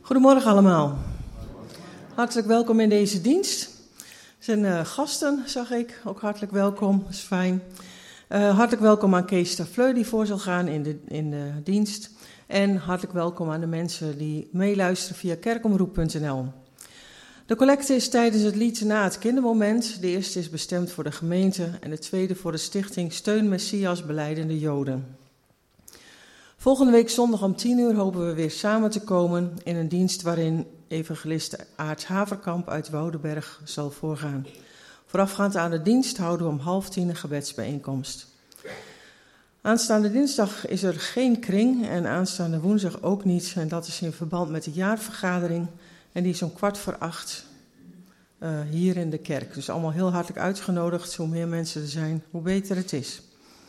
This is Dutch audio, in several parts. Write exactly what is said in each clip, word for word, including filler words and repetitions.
Goedemorgen allemaal. Hartelijk welkom in deze dienst. Er zijn uh, gasten, zag ik. Ook hartelijk welkom, dat is fijn. Uh, hartelijk welkom aan Kees Stafleu die voor zal gaan in de, in de dienst. En hartelijk welkom aan de mensen die meeluisteren via kerkomroep punt n l. De collecte is tijdens het lied na het kindermoment. De eerste is bestemd voor de gemeente en de tweede voor de stichting Steun Messias Belijdende Joden. Volgende week zondag om tien uur hopen we weer samen te komen in een dienst waarin evangelist Aart Haverkamp uit Woudenberg zal voorgaan. Voorafgaand aan de dienst houden we om half tien een gebedsbijeenkomst. Aanstaande dinsdag is er geen kring en aanstaande woensdag ook niet. En dat is in verband met de jaarvergadering. En die is om kwart voor acht uh, hier in de kerk. Dus allemaal heel hartelijk uitgenodigd. Hoe meer mensen er zijn, hoe beter het is.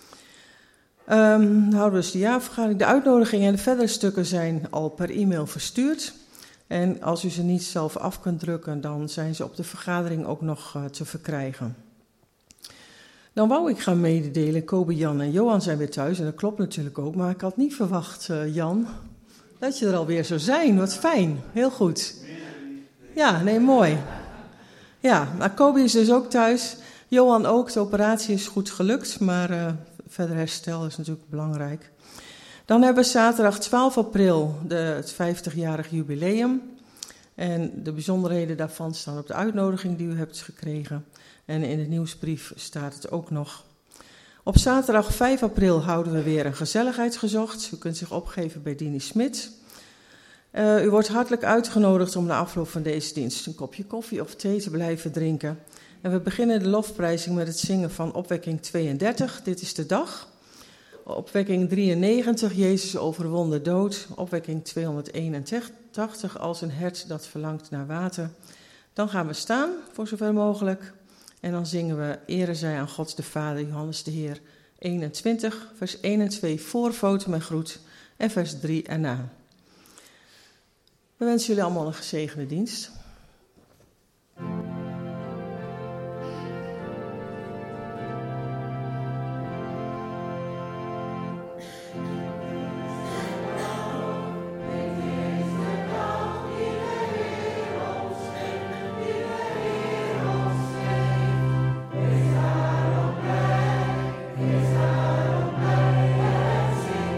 Um, dan houden we dus de jaarvergadering. De uitnodigingen en de verdere stukken zijn al per e-mail verstuurd. En als u ze niet zelf af kunt drukken, dan zijn ze op de vergadering ook nog uh, te verkrijgen. Dan wou ik gaan mededelen, Kobe, Jan en Johan zijn weer thuis. En dat klopt natuurlijk ook, maar ik had niet verwacht, uh, Jan, dat je er alweer zou zijn. Wat fijn, heel goed. Ja, nee, mooi. Ja, maar Kobe is dus ook thuis. Johan ook, de operatie is goed gelukt, maar uh, verder herstel is natuurlijk belangrijk. Dan hebben we zaterdag twaalf april de, het vijftigjarig jubileum. En de bijzonderheden daarvan staan op de uitnodiging die u hebt gekregen. En in de nieuwsbrief staat het ook nog. Op zaterdag vijf april houden we weer een gezelligheidsgezocht. U kunt zich opgeven bij Dini Smit. Uh, u wordt hartelijk uitgenodigd om na afloop van deze dienst een kopje koffie of thee te blijven drinken. En we beginnen de lofprijzing met het zingen van opwekking tweeëndertig. Dit is de dag. Opwekking drieënnegentig, Jezus overwon de dood. Opwekking tweehonderdeenentachtig, als een hert dat verlangt naar water. Dan gaan we staan, voor zover mogelijk. En dan zingen we Ere zij aan God de Vader, Johannes de Heer. eenentwintig, vers één en twee voor, foto en groet. En vers drie erna. We wensen jullie allemaal een gezegende dienst.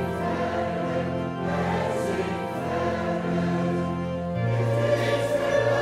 Is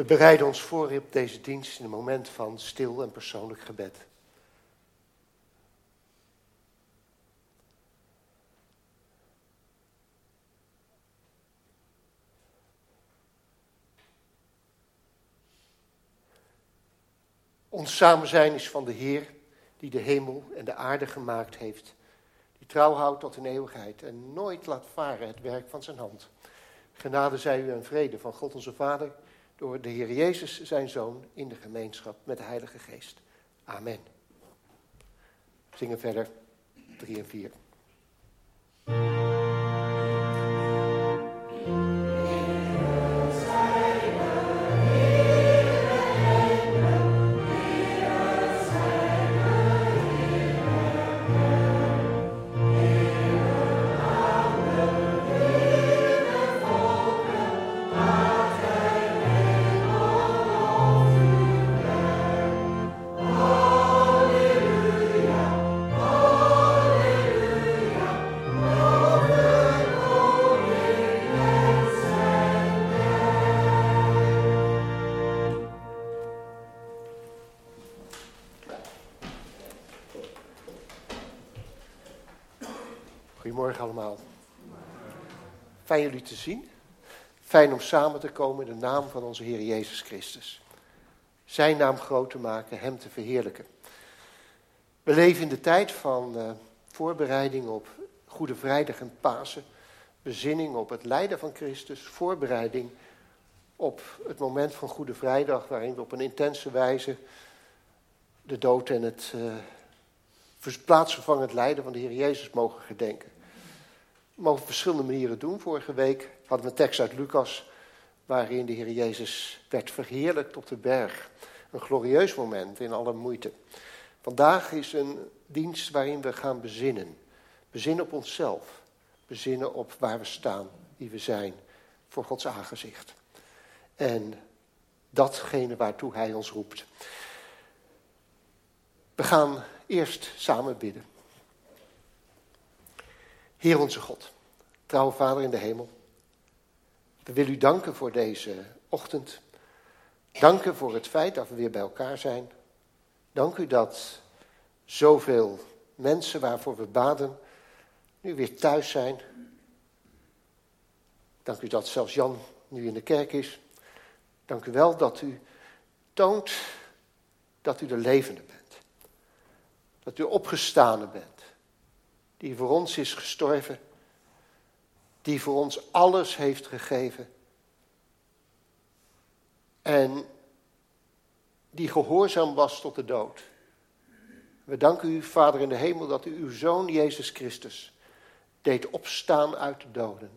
We bereiden ons voor op deze dienst in een moment van stil en persoonlijk gebed. Ons samen zijn is van de Heer, die de hemel en de aarde gemaakt heeft. Die trouw houdt tot in eeuwigheid en nooit laat varen het werk van zijn hand. Genade zij u en vrede van God onze Vader, door de Heer Jezus zijn Zoon, in de gemeenschap met de Heilige Geest. Amen. We zingen verder drie en vier. Goedemorgen allemaal. Fijn jullie te zien. Fijn om samen te komen in de naam van onze Heer Jezus Christus. Zijn naam groot te maken, hem te verheerlijken. We leven in de tijd van uh, voorbereiding op Goede Vrijdag en Pasen. Bezinning op het lijden van Christus. Voorbereiding op het moment van Goede Vrijdag, waarin we op een intense wijze de dood en het uh, plaatsvervangend lijden van de Heer Jezus mogen gedenken. We mogen op verschillende manieren doen. Vorige week hadden we een tekst uit Lucas, waarin de Heer Jezus werd verheerlijkt op de berg. Een glorieus moment in alle moeite. Vandaag is een dienst waarin we gaan bezinnen. Bezinnen op onszelf. Bezinnen op waar we staan, wie we zijn, voor Gods aangezicht. En datgene waartoe Hij ons roept. We gaan eerst samen bidden. Heer onze God, trouwe Vader in de hemel. We willen u danken voor deze ochtend. Danken voor het feit dat we weer bij elkaar zijn. Dank u dat zoveel mensen waarvoor we baden nu weer thuis zijn. Dank u dat zelfs Jan nu in de kerk is. Dank u wel dat u toont dat u de levende bent. Dat u opgestane bent. Die voor ons is gestorven. Die voor ons alles heeft gegeven. En die gehoorzaam was tot de dood. We danken u, Vader in de hemel, dat u uw Zoon Jezus Christus deed opstaan uit de doden.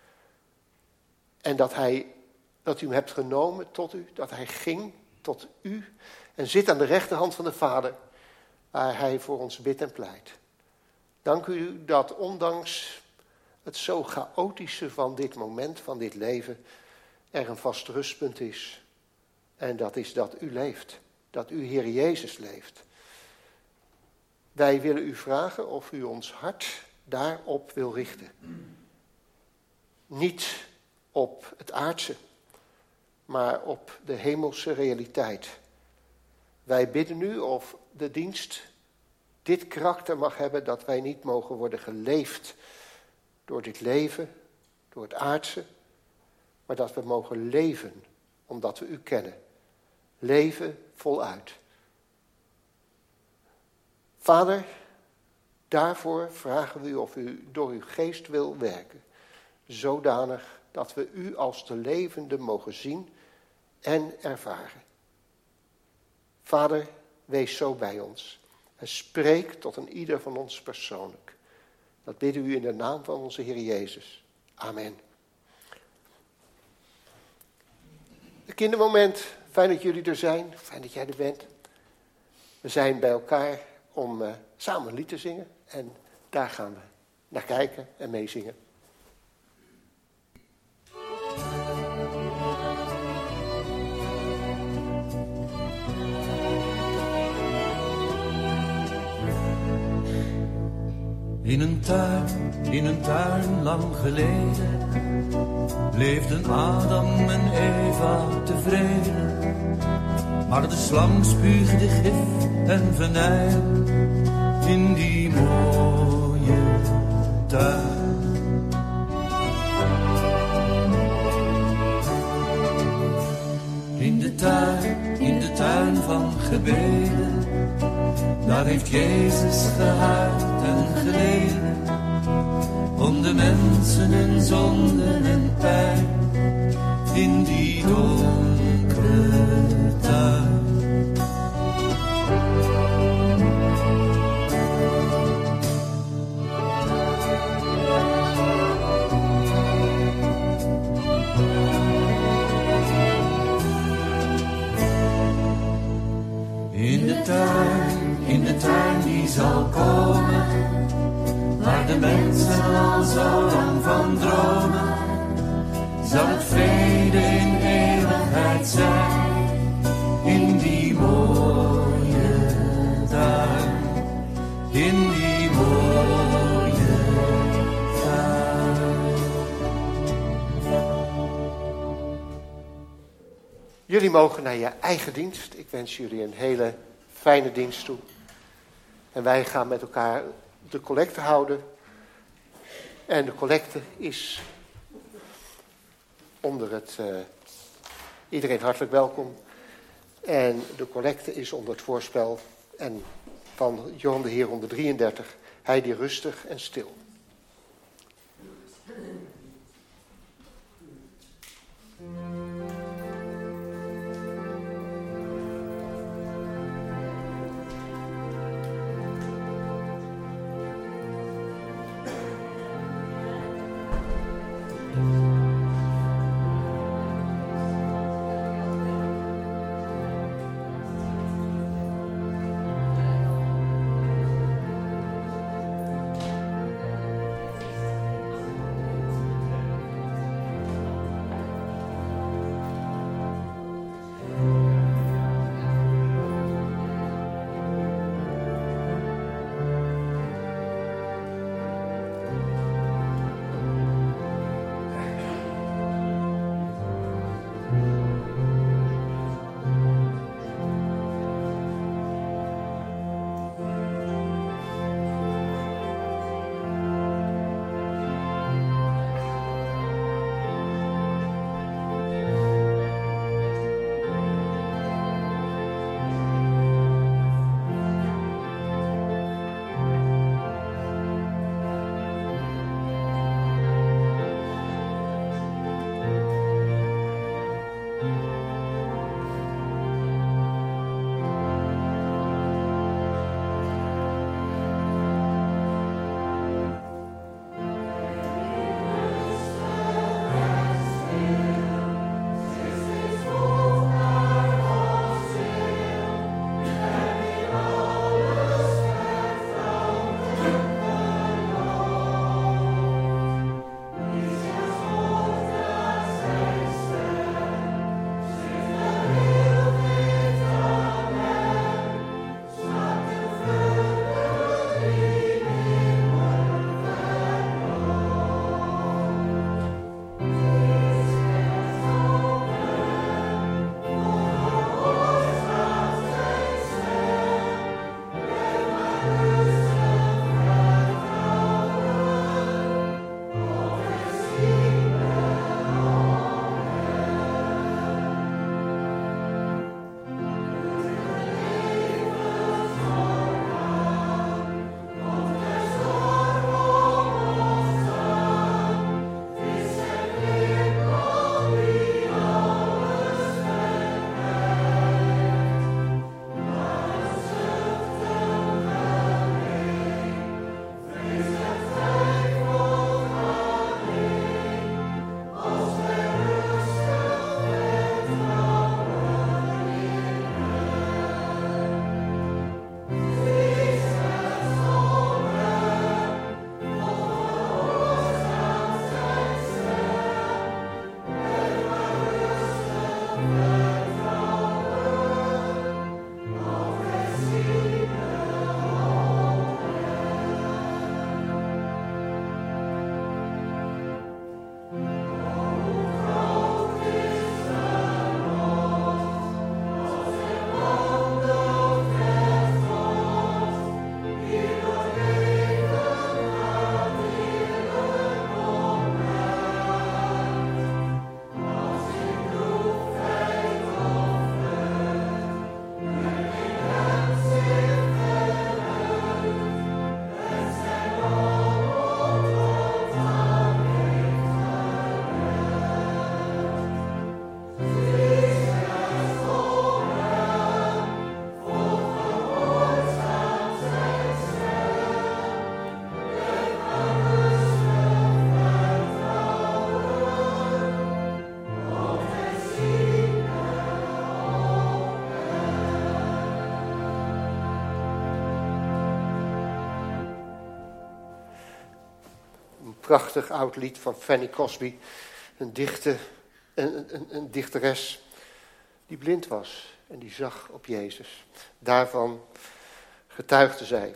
En dat, hij, dat u hem hebt genomen tot u, dat hij ging tot u en zit aan de rechterhand van de Vader, waar hij voor ons bidt en pleit. Dank u dat ondanks het zo chaotische van dit moment, van dit leven, er een vast rustpunt is. En dat is dat u leeft, dat u Heer Jezus leeft. Wij willen u vragen of u ons hart daarop wil richten. Niet op het aardse, maar op de hemelse realiteit. Wij bidden u of de dienst dit karakter mag hebben, dat wij niet mogen worden geleefd door dit leven, door het aardse, maar dat we mogen leven omdat we u kennen. Leven voluit. Vader, daarvoor vragen we u of u door uw geest wil werken, zodanig dat we u als de levende mogen zien en ervaren. Vader, wees zo bij ons en spreek tot een ieder van ons persoonlijk. Dat bidden we u in de naam van onze Heer Jezus. Amen. Een kindermoment, fijn dat jullie er zijn, fijn dat jij er bent. We zijn bij elkaar om uh, samen een lied te zingen en daar gaan we naar kijken en meezingen. In een tuin, in een tuin lang geleden, leefden Adam en Eva tevreden. Maar de slang spuugde gif en venijn in die mooie tuin. In de tuin, in de tuin van gebeden, daar heeft Jezus gehuild en geleden. Om de mensen hun zonden en pijn in die donkere tuin. In de tuin, in de tuin die zal komen, waar de mensen al zo lang van dromen, zal het vrede in eeuwigheid zijn, in die mooie tuin, in die mooie tuin. Jullie mogen naar je eigen dienst. Ik wens jullie een hele fijne dienst toe. En wij gaan met elkaar de collecte houden. En de collecte is onder het... Uh, iedereen hartelijk welkom. En de collecte is onder het voorspel en van Johan de Heer honderddrieëndertig. Hij die rustig en stil. prachtig oud lied van Fanny Crosby. Een, dichte, een, een, een dichteres die blind was en die zag op Jezus. Daarvan getuigde zij.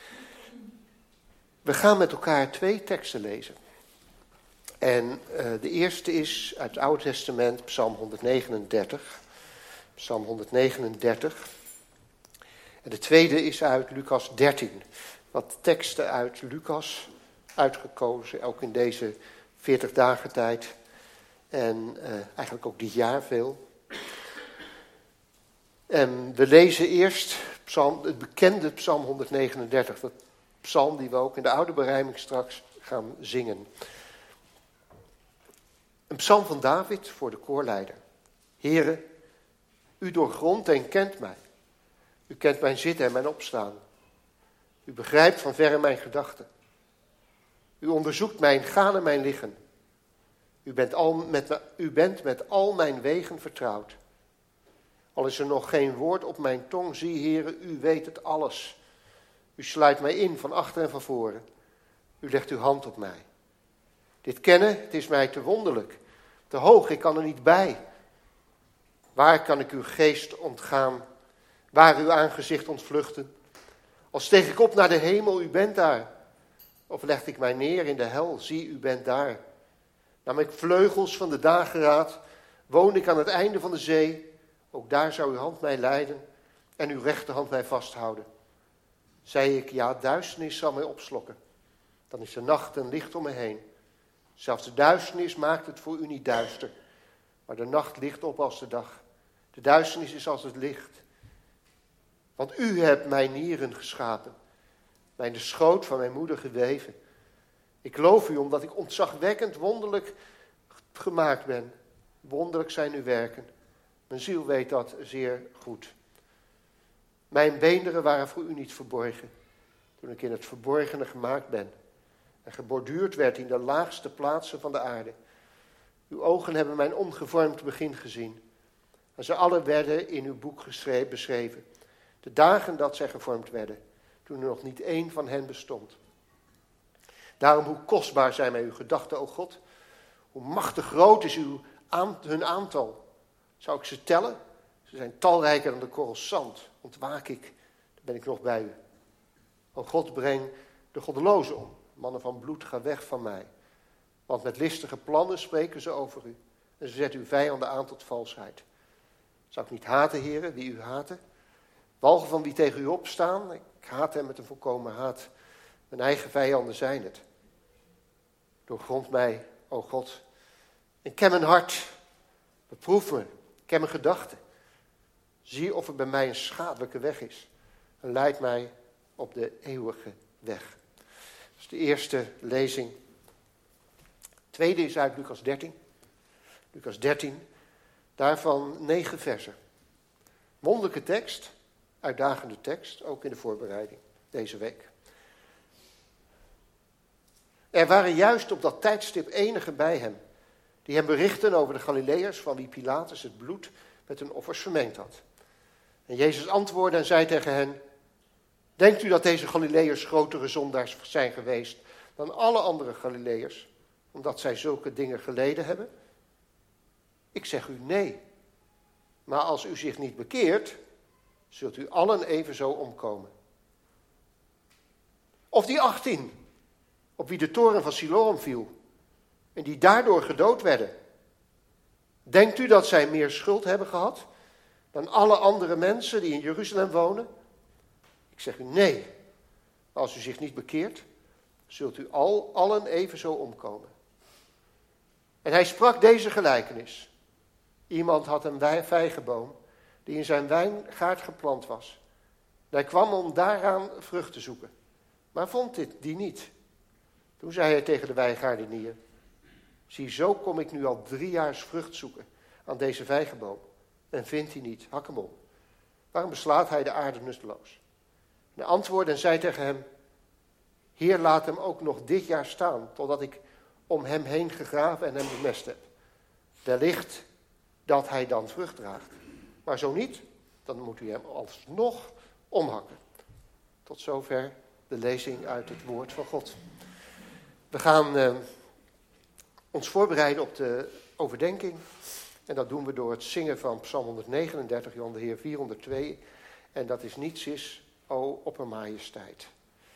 We gaan met elkaar twee teksten lezen. En uh, de eerste is uit het Oude Testament, Psalm honderdnegenendertig. Psalm honderdnegenendertig. En de tweede is uit Lucas dertien. Wat teksten uit Lucas uitgekozen, ook in deze veertig dagen tijd. En uh, eigenlijk ook dit jaar veel. En we lezen eerst psalm, het bekende Psalm honderdnegenendertig. Dat psalm die we ook in de oude berijming straks gaan zingen. Een psalm van David voor de koorleider. Heere, u doorgrondt en kent mij. U kent mijn zitten en mijn opstaan. U begrijpt van verre mijn gedachten. U onderzoekt mijn gaan en mijn liggen. U bent, al met, u bent met al mijn wegen vertrouwd. Al is er nog geen woord op mijn tong, zie Heere, u weet het alles. U sluit mij in van achter en van voren. U legt uw hand op mij. Dit kennen, het is mij te wonderlijk. Te hoog, ik kan er niet bij. Waar kan ik uw geest ontgaan? Waar uw aangezicht ontvluchten? Al steeg ik op naar de hemel, u bent daar. Of legde ik mij neer in de hel, zie, u bent daar. Nam ik vleugels van de dageraad, woonde ik aan het einde van de zee. Ook daar zou uw hand mij leiden en uw rechterhand mij vasthouden. Zei ik, ja, duisternis zal mij opslokken. Dan is de nacht een licht om me heen. Zelfs de duisternis maakt het voor u niet duister. Maar de nacht ligt op als de dag. De duisternis is als het licht. Want u hebt mijn nieren geschapen. Mij in de schoot van mijn moeder geweven. Ik loof u omdat ik ontzagwekkend wonderlijk gemaakt ben. Wonderlijk zijn uw werken. Mijn ziel weet dat zeer goed. Mijn beenderen waren voor u niet verborgen. Toen ik in het verborgene gemaakt ben. En geborduurd werd in de laagste plaatsen van de aarde. Uw ogen hebben mijn ongevormd begin gezien. En ze alle werden in uw boek geschreven, beschreven. De dagen dat zij gevormd werden. Toen er nog niet één van hen bestond. Daarom hoe kostbaar zijn mij uw gedachten, o God. Hoe machtig groot is uw aan, hun aantal. Zou ik ze tellen? Ze zijn talrijker dan de korrels zand. Ontwaak ik, dan ben ik nog bij u. O God, breng de goddelozen om. Mannen van bloed, ga weg van mij. Want met listige plannen spreken ze over u. En ze zetten uw vijanden aan tot valsheid. Zou ik niet haten, heren, wie u haten? Walgen van wie tegen u opstaan? Ik haat hem met een volkomen haat. Mijn eigen vijanden zijn het. Doorgrond mij, o God. En ken mijn hart. Beproef me. Ken mijn gedachten. Zie of er bij mij een schadelijke weg is. En leid mij op de eeuwige weg. Dat is de eerste lezing. De tweede is uit Lucas dertien. Lucas dertien. Daarvan negen versen. Wonderlijke tekst. Uitdagende tekst. Ook in de voorbereiding deze week. Er waren juist op dat tijdstip enigen bij hem. Die hem berichten over de Galileërs van wie Pilatus het bloed met hun offers vermengd had. En Jezus antwoordde en zei tegen hen. Denkt u dat deze Galileërs grotere zondaars zijn geweest dan alle andere Galileërs, omdat zij zulke dingen geleden hebben? Ik zeg u nee. Maar als u zich niet bekeert, zult u allen evenzo omkomen. Of die achttien, op wie de toren van Siloam viel, en die daardoor gedood werden. Denkt u dat zij meer schuld hebben gehad dan alle andere mensen die in Jeruzalem wonen? Ik zeg u nee. Als u zich niet bekeert, zult u al, allen evenzo omkomen. En hij sprak deze gelijkenis. Iemand had een vijgenboom die in zijn wijngaard geplant was. En hij kwam om daaraan vrucht te zoeken, maar vond dit die niet. Toen zei hij tegen de wijngaardenier. Zie, zo kom ik nu al drie jaar vrucht zoeken aan deze vijgenboom. En vindt hij niet, hak hem om. Waarom beslaat hij de aarde nutteloos? En hij antwoordde en zei tegen hem. Heer, laat hem ook nog dit jaar staan, totdat ik om hem heen gegraven en hem bemest heb. Wellicht dat hij dan vrucht draagt. Maar zo niet, dan moet u hem alsnog omhakken. Tot zover de lezing uit het woord van God. We gaan uh, ons voorbereiden op de overdenking. En dat doen we door het zingen van Psalm honderdnegenendertig, Jan de Heer vierhonderdtwee. En dat is niets is, o oppermajesteit.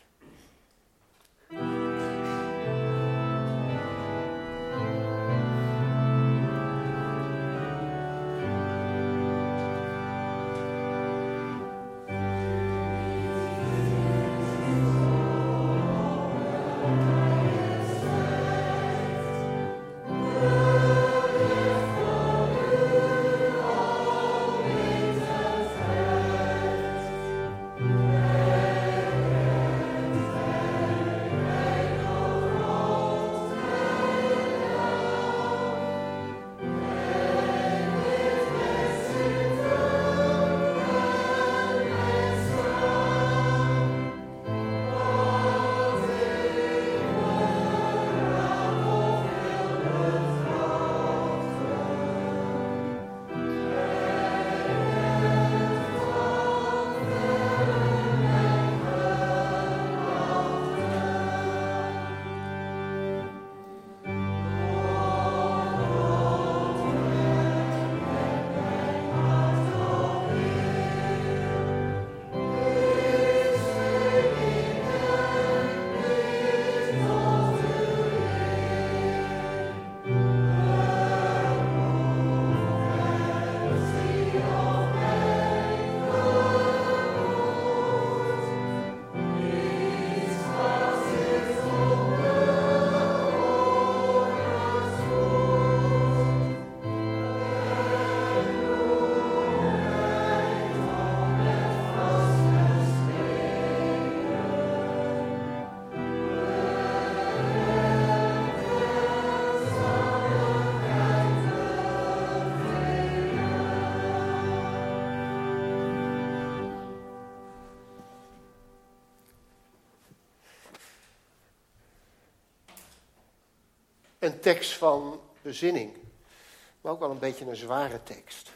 Een tekst van bezinning, maar ook wel een beetje een zware tekst.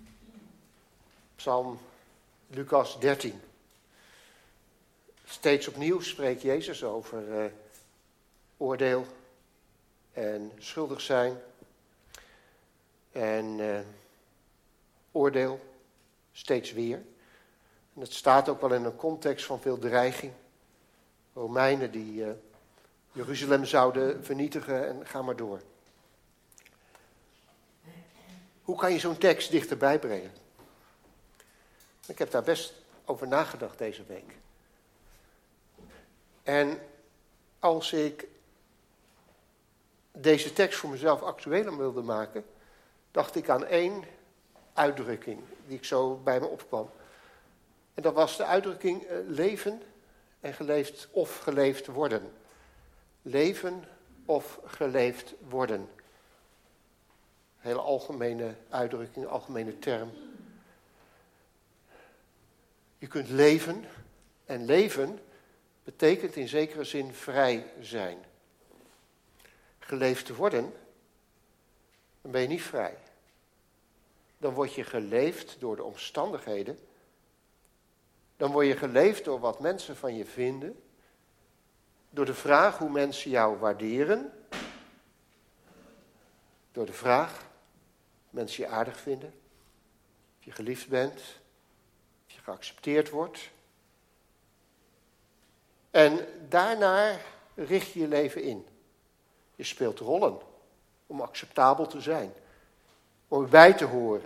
Psalm Lucas dertien. Steeds opnieuw spreekt Jezus over uh, oordeel en schuldig zijn en uh, oordeel, steeds weer. En het staat ook wel in een context van veel dreiging. Romeinen die uh, Jeruzalem zouden vernietigen en ga maar door. Hoe kan je zo'n tekst dichterbij brengen? Ik heb daar best over nagedacht deze week. En als ik deze tekst voor mezelf actueler wilde maken, dacht ik aan één uitdrukking die ik zo bij me opkwam. En dat was de uitdrukking uh, leven en geleefd of geleefd worden. Leven of geleefd worden. Hele algemene uitdrukking, algemene term. Je kunt leven en leven betekent in zekere zin vrij zijn. Geleefd te worden, dan ben je niet vrij. Dan word je geleefd door de omstandigheden. Dan word je geleefd door wat mensen van je vinden. Door de vraag hoe mensen jou waarderen. Door de vraag of mensen je aardig vinden. Of je geliefd bent. Of je geaccepteerd wordt. En daarna richt je je leven in. Je speelt rollen om acceptabel te zijn. Om erbij te horen.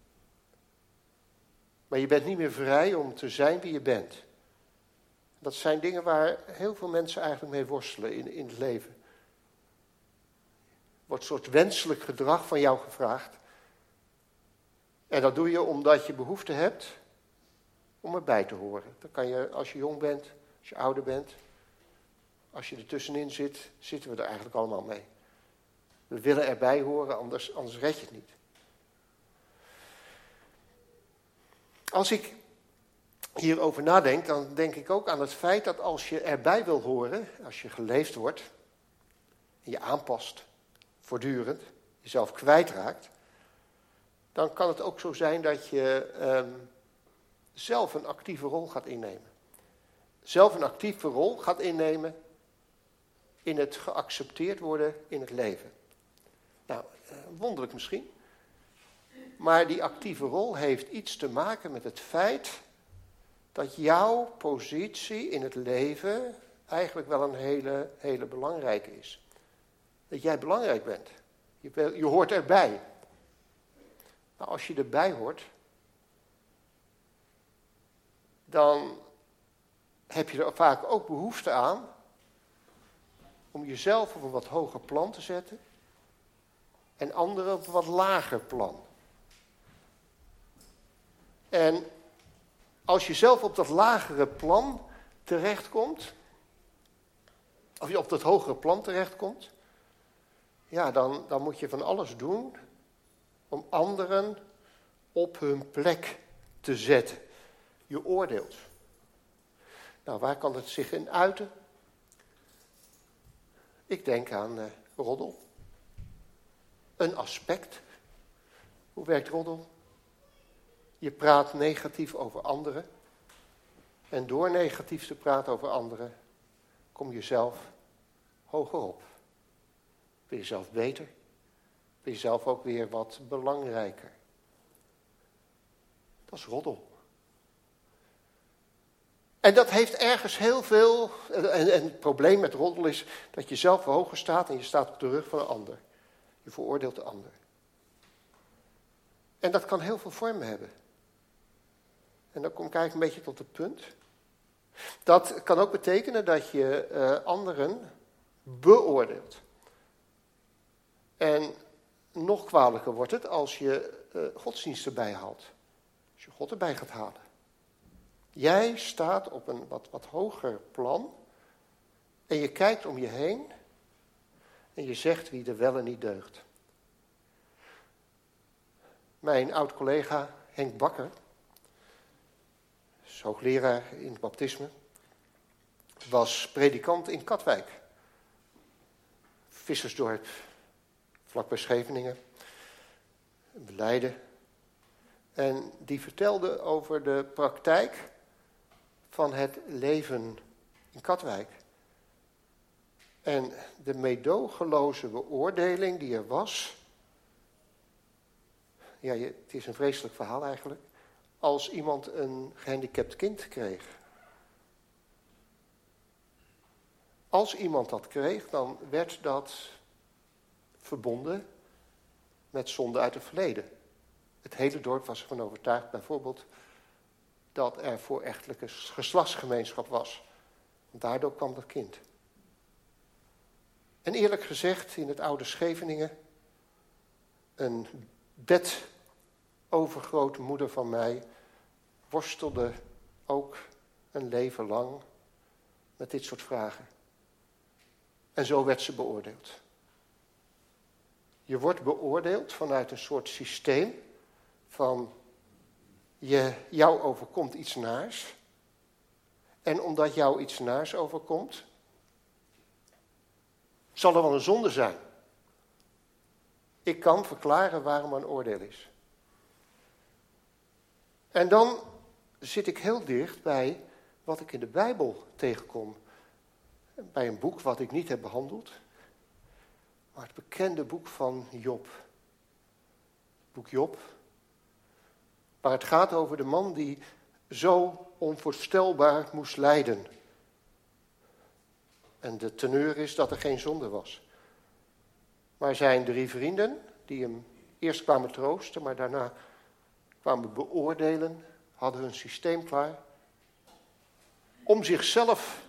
Maar je bent niet meer vrij om te zijn wie je bent. Dat zijn dingen waar heel veel mensen eigenlijk mee worstelen in, in het leven. Er wordt een soort wenselijk gedrag van jou gevraagd. En dat doe je omdat je behoefte hebt om erbij te horen. Dat kan je als je jong bent, als je ouder bent. Als je er tussenin zit, zitten we er eigenlijk allemaal mee. We willen erbij horen, anders, anders red je het niet. Als ik hierover nadenk, dan denk ik ook aan het feit dat als je erbij wil horen, als je geleefd wordt, en je aanpast, voortdurend, jezelf kwijtraakt, dan kan het ook zo zijn dat je um, zelf een actieve rol gaat innemen. Zelf een actieve rol gaat innemen in het geaccepteerd worden in het leven. Nou, wonderlijk misschien. Maar die actieve rol heeft iets te maken met het feit dat jouw positie in het leven eigenlijk wel een hele, hele belangrijke is. Dat jij belangrijk bent. Je, je hoort erbij. Nou, als je erbij hoort, dan heb je er vaak ook behoefte aan om jezelf op een wat hoger plan te zetten en anderen op een wat lager plan. En als je zelf op dat lagere plan terechtkomt, of je op dat hogere plan terechtkomt, ja, dan, dan moet je van alles doen om anderen op hun plek te zetten. Je oordeelt. Nou, waar kan het zich in uiten? Ik denk aan uh, roddel. Een aspect. Hoe werkt roddel? Je praat negatief over anderen. En door negatief te praten over anderen, kom je zelf hoger op. Ben je zelf beter? Ben je zelf ook weer wat belangrijker? Dat is roddel. En dat heeft ergens heel veel... En, en het probleem met roddel is dat je zelf hoger staat en je staat op de rug van een ander. Je veroordeelt de ander. En dat kan heel veel vormen hebben. En dan kom ik eigenlijk een beetje tot het punt. Dat kan ook betekenen dat je uh, anderen beoordeelt. En nog kwalijker wordt het als je uh, godsdienst erbij haalt. Als je God erbij gaat halen. Jij staat op een wat, wat hoger plan. En je kijkt om je heen. En je zegt wie er wel en niet deugt. Mijn oud-collega Henk Bakker, is hoogleraar in het baptisme, was predikant in Katwijk. Vissersdorp, vlakbij Scheveningen. Een Leiden. En die vertelde over de praktijk van het leven in Katwijk. En de meedogenloze beoordeling die er was. Ja, het is een vreselijk verhaal eigenlijk. Als iemand een gehandicapt kind kreeg. Als iemand dat kreeg, dan werd dat verbonden met zonde uit het verleden. Het hele dorp was ervan overtuigd bijvoorbeeld dat er voorechtelijke geslachtsgemeenschap was. Daardoor kwam dat kind. En eerlijk gezegd, in het oude Scheveningen, een bed overgrote moeder van mij worstelde ook een leven lang met dit soort vragen. En zo werd ze beoordeeld. Je wordt beoordeeld vanuit een soort systeem van je, jou overkomt iets naars. En omdat jou iets naars overkomt, zal er wel een zonde zijn. Ik kan verklaren waarom er een oordeel is. En dan zit ik heel dicht bij wat ik in de Bijbel tegenkom. Bij een boek wat ik niet heb behandeld. Maar het bekende boek van Job. Boek Job. Waar het gaat over de man die zo onvoorstelbaar moest lijden. En de teneur is dat er geen zonde was. Maar zijn drie vrienden, die hem eerst kwamen troosten, maar daarna kwamen beoordelen, hadden hun systeem klaar. Om zichzelf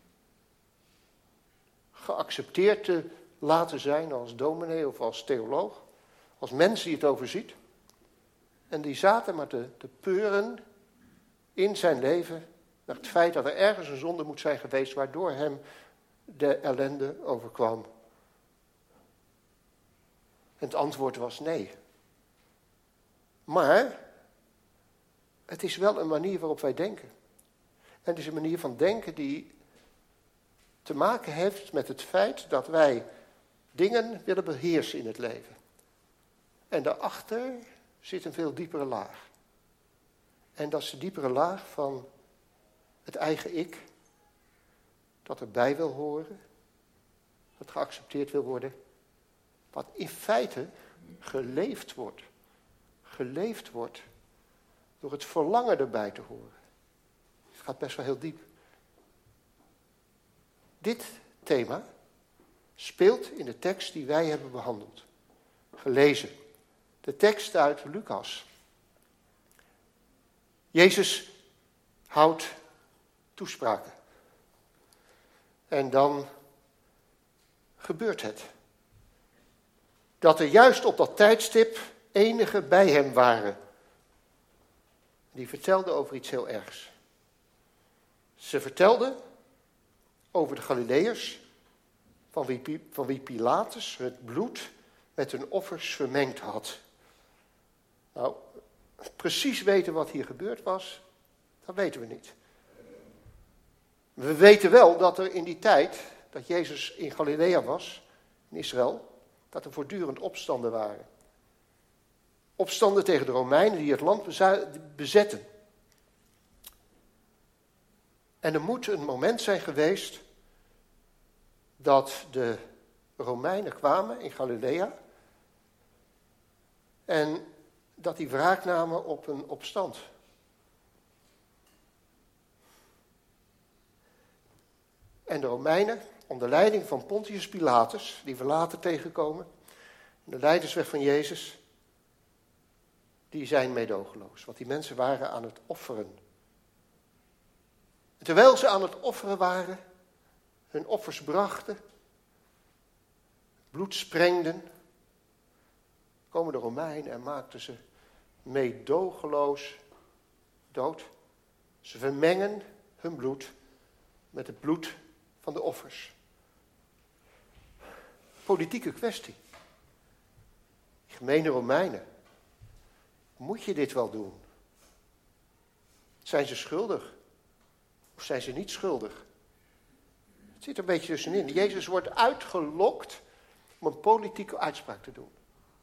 geaccepteerd te laten zijn als dominee of als theoloog. Als mens die het overziet. En die zaten maar te, te peuren in zijn leven naar het feit dat er ergens een zonde moet zijn geweest waardoor hem de ellende overkwam. En het antwoord was nee. Maar het is wel een manier waarop wij denken. En het is een manier van denken die te maken heeft met het feit dat wij dingen willen beheersen in het leven. En daarachter zit een veel diepere laag. En dat is de diepere laag van het eigen ik, dat erbij wil horen, wat geaccepteerd wil worden. Wat in feite geleefd wordt. Geleefd wordt door het verlangen erbij te horen. Het gaat best wel heel diep. Dit thema speelt in de tekst die wij hebben behandeld. Gelezen. De tekst uit Lucas. Jezus houdt toespraken. En dan gebeurt het. Dat er juist op dat tijdstip enigen bij hem waren. Die vertelden over iets heel ergs. Ze vertelden over de Galileërs, van wie, van wie Pilatus het bloed met hun offers vermengd had. Nou, precies weten wat hier gebeurd was, dat weten we niet. We weten wel dat er in die tijd, dat Jezus in Galilea was, in Israël, dat er voortdurend opstanden waren. Opstanden tegen de Romeinen die het land bezetten. En er moet een moment zijn geweest dat de Romeinen kwamen in Galilea en dat die wraak namen op een opstand. En de Romeinen, onder leiding van Pontius Pilatus, die we later tegenkomen, de leidersweg van Jezus, die zijn meedogenloos. Want die mensen waren aan het offeren. En terwijl ze aan het offeren waren, hun offers brachten, bloed sprengden, komen de Romeinen en maakten ze meedogenloos dood. Ze vermengen hun bloed met het bloed van de offers. Politieke kwestie. Gemene Romeinen. Moet je dit wel doen? Zijn ze schuldig? Of zijn ze niet schuldig? Het zit er een beetje tussenin. Jezus wordt uitgelokt om een politieke uitspraak te doen.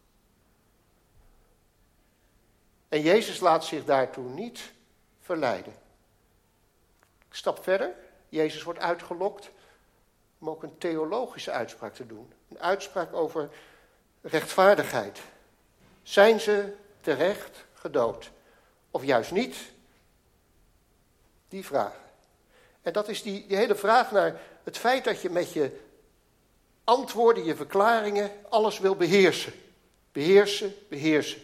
En Jezus laat zich daartoe niet verleiden. Ik stap verder. Jezus wordt uitgelokt om ook een theologische uitspraak te doen. Een uitspraak over rechtvaardigheid. Zijn ze terecht gedood? Of juist niet? Die vraag. En dat is die, die hele vraag naar het feit dat je met je antwoorden, je verklaringen, alles wil beheersen. Beheersen, beheersen.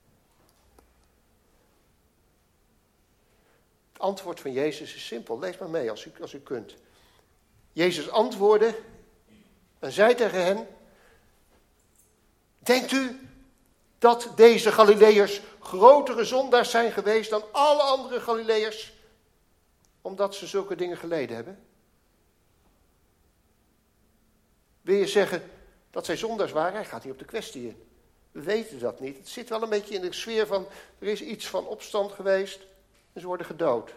Het antwoord van Jezus is simpel. Lees maar mee als u, als u kunt. Jezus antwoordde en zei tegen hen: denkt u dat deze Galileërs grotere zondaars zijn geweest dan alle andere Galileërs, omdat ze zulke dingen geleden hebben? Wil je zeggen dat zij zondaars waren? Hij gaat hier op de kwestie in. We weten dat niet. Het zit wel een beetje in de sfeer van, er is iets van opstand geweest en ze worden gedood.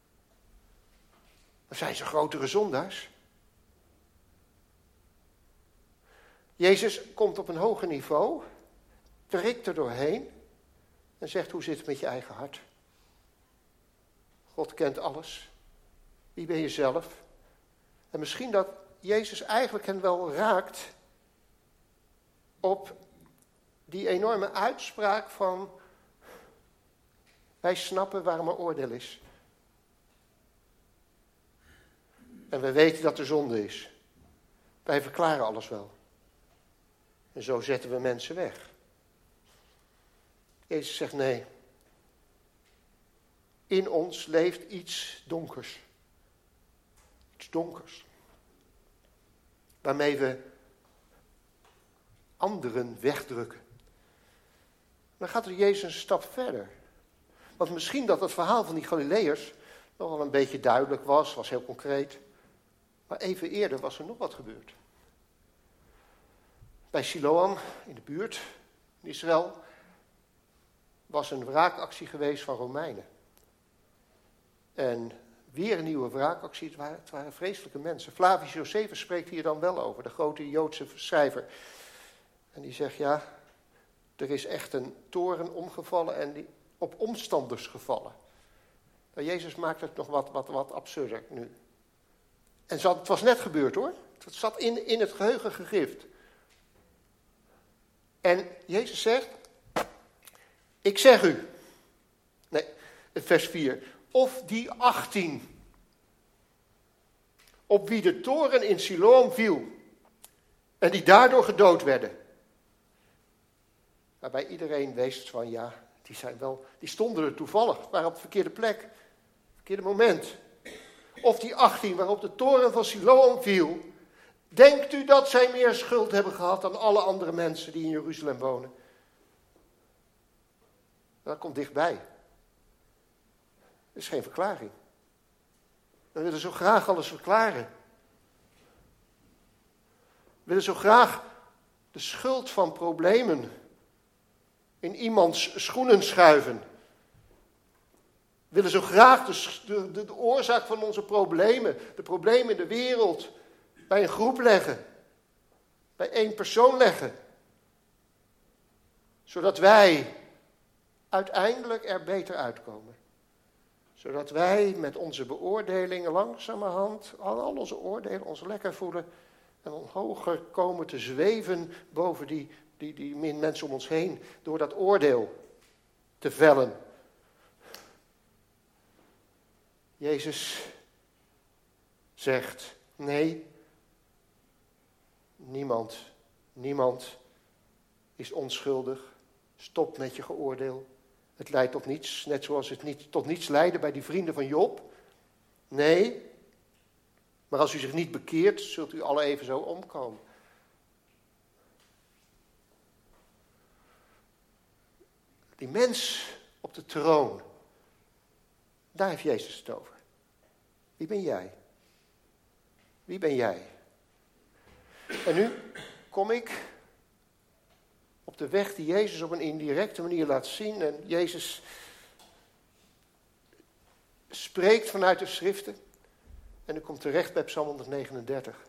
Maar zijn ze grotere zondaars? Jezus komt op een hoger niveau, prikt er doorheen en zegt: hoe zit het met je eigen hart? God kent alles. Wie ben je zelf? En misschien dat Jezus eigenlijk hen wel raakt op die enorme uitspraak van: wij snappen waarom er oordeel is. En we weten dat er zonde is. Wij verklaren alles wel. En zo zetten we mensen weg. Jezus zegt: nee. In ons leeft iets donkers. Iets donkers. Waarmee we anderen wegdrukken. Dan gaat er Jezus een stap verder. Want misschien dat het verhaal van die Galileërs nog wel een beetje duidelijk was, was heel concreet. Maar even eerder was er nog wat gebeurd. Bij Siloam, in de buurt, in Israël, was een wraakactie geweest van Romeinen. En weer een nieuwe wraakactie, het waren, het waren vreselijke mensen. Flavius Josephus spreekt hier dan wel over, de grote Joodse schrijver. En die zegt: ja, er is echt een toren omgevallen en die op omstanders gevallen. Nou, Jezus maakt het nog wat, wat, wat absurder nu. En het was net gebeurd hoor. Het zat in, in het geheugen gegrift. En Jezus zegt, ik zeg u, nee, vers vier, of die achttien, op wie de toren in Siloam viel en die daardoor gedood werden. Waarbij iedereen wees van, ja, die, zijn wel, die stonden er toevallig, waren op de verkeerde plek, verkeerde moment. Of die achttien waarop de toren van Siloam viel, denkt u dat zij meer schuld hebben gehad dan alle andere mensen die in Jeruzalem wonen? Dat komt dichtbij. Dat is geen verklaring. We willen zo graag alles verklaren. We willen zo graag de schuld van problemen in iemands schoenen schuiven. We willen zo graag de, de, de oorzaak van onze problemen, de problemen in de wereld, bij een groep leggen. Bij één persoon leggen. Zodat wij uiteindelijk er beter uitkomen. Zodat wij met onze beoordelingen langzamerhand, al, al onze oordelen, ons lekker voelen en hoger komen te zweven boven die, die, die mensen om ons heen, door dat oordeel te vellen. Jezus zegt, nee, niemand, niemand is onschuldig. Stop met je geoordeel. Het leidt tot niets, net zoals het niet, tot niets leidde bij die vrienden van Job. Nee, maar als u zich niet bekeert, zult u alle even zo omkomen. Die mens op de troon, daar heeft Jezus het over. Wie ben jij? Wie ben jij? En nu kom ik op de weg die Jezus op een indirecte manier laat zien. En Jezus spreekt vanuit de schriften. En ik kom terecht bij Psalm honderdnegenendertig.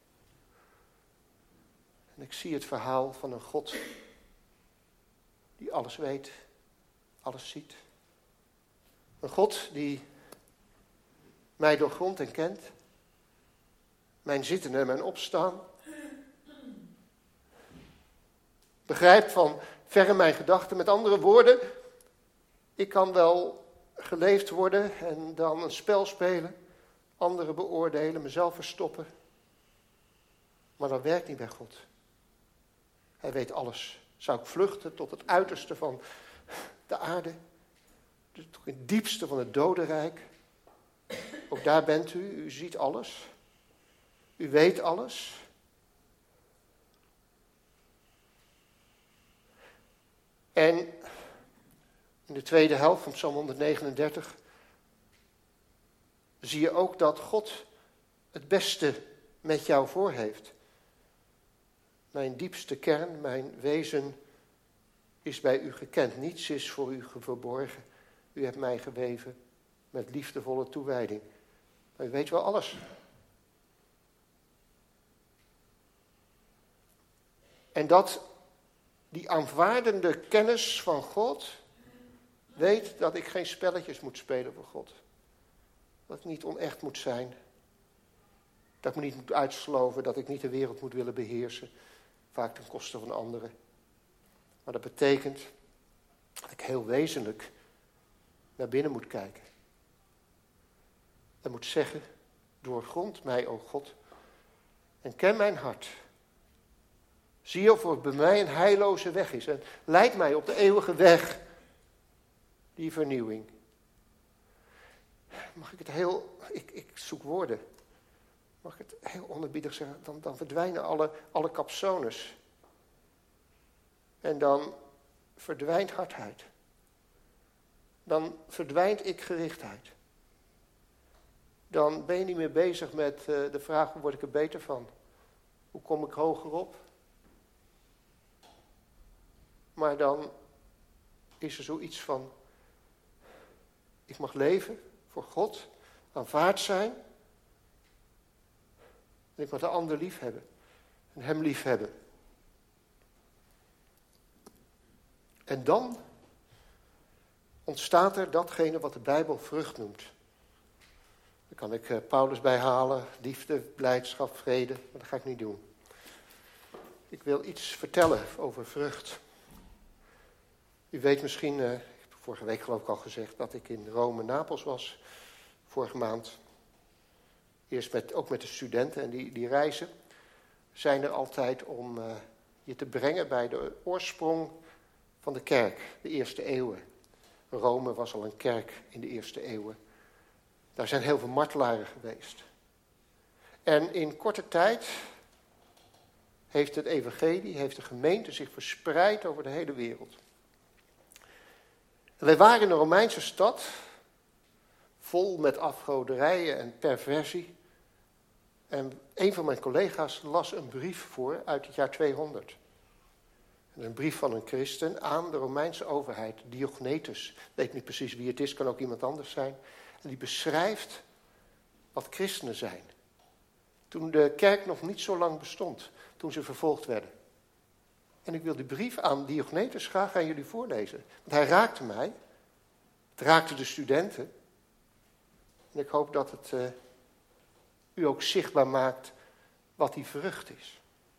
En ik zie het verhaal van een God die alles weet, alles ziet. Een God die mij doorgrondt en kent. Mijn zitten en mijn opstaan. Begrijpt van verre mijn gedachten. Met andere woorden, ik kan wel geleefd worden en dan een spel spelen. Anderen beoordelen, mezelf verstoppen. Maar dat werkt niet bij God. Hij weet alles. Zou ik vluchten tot het uiterste van de aarde. Tot het diepste van het dodenrijk. Ook daar bent u. U ziet alles. U weet alles. En in de tweede helft van Psalm honderdnegenendertig zie je ook dat God het beste met jou voor heeft. Mijn diepste kern, mijn wezen is bij u gekend. Niets is voor u verborgen. U hebt mij geweven met liefdevolle toewijding. Maar u weet wel alles. En dat die aanvaardende kennis van God weet dat ik geen spelletjes moet spelen voor God. Dat ik niet onecht moet zijn. Dat ik me niet moet uitsloven, dat ik niet de wereld moet willen beheersen. Vaak ten koste van anderen. Maar dat betekent dat ik heel wezenlijk naar binnen moet kijken. En moet zeggen, doorgrond mij, o God, en ken mijn hart. Zie of er bij mij een heilloze weg is. En leid mij op de eeuwige weg. Die vernieuwing. Mag ik het heel, ik, ik zoek woorden. Mag ik het heel onderbiedig zeggen, dan, dan verdwijnen alle, alle capsones. En dan verdwijnt hardheid. Dan verdwijnt ik gerichtheid. Dan ben je niet meer bezig met uh, de vraag, hoe word ik er beter van? Hoe kom ik hoger op? Maar dan is er zoiets van, ik mag leven voor God, aanvaard zijn. En ik mag de ander lief hebben. En hem lief hebben. En dan ontstaat er datgene wat de Bijbel vrucht noemt. Daar kan ik uh, Paulus bij halen, liefde, blijdschap, vrede, maar dat ga ik niet doen. Ik wil iets vertellen over vrucht. U weet misschien, uh, ik heb vorige week geloof ik al gezegd, dat ik in Rome, Napels was, vorige maand. Eerst met, ook met de studenten en die, die reizen zijn er altijd om uh, je te brengen bij de oorsprong van de kerk, de eerste eeuwen. Rome was al een kerk in de eerste eeuwen. Daar zijn heel veel martelaren geweest. En in korte tijd heeft het evangelie, heeft de gemeente zich verspreid over de hele wereld. En wij waren in een Romeinse stad, vol met afgoderijen en perversie. En een van mijn collega's las een brief voor uit het jaar tweehonderd. Een brief van een christen aan de Romeinse overheid, Diognetus. Ik weet niet precies wie het is, kan ook iemand anders zijn. En die beschrijft wat christenen zijn. Toen de kerk nog niet zo lang bestond, toen ze vervolgd werden. En ik wil die brief aan Diognetus graag aan jullie voorlezen. Want hij raakte mij. Het raakte de studenten. En ik hoop dat het uh, u ook zichtbaar maakt wat die vrucht is.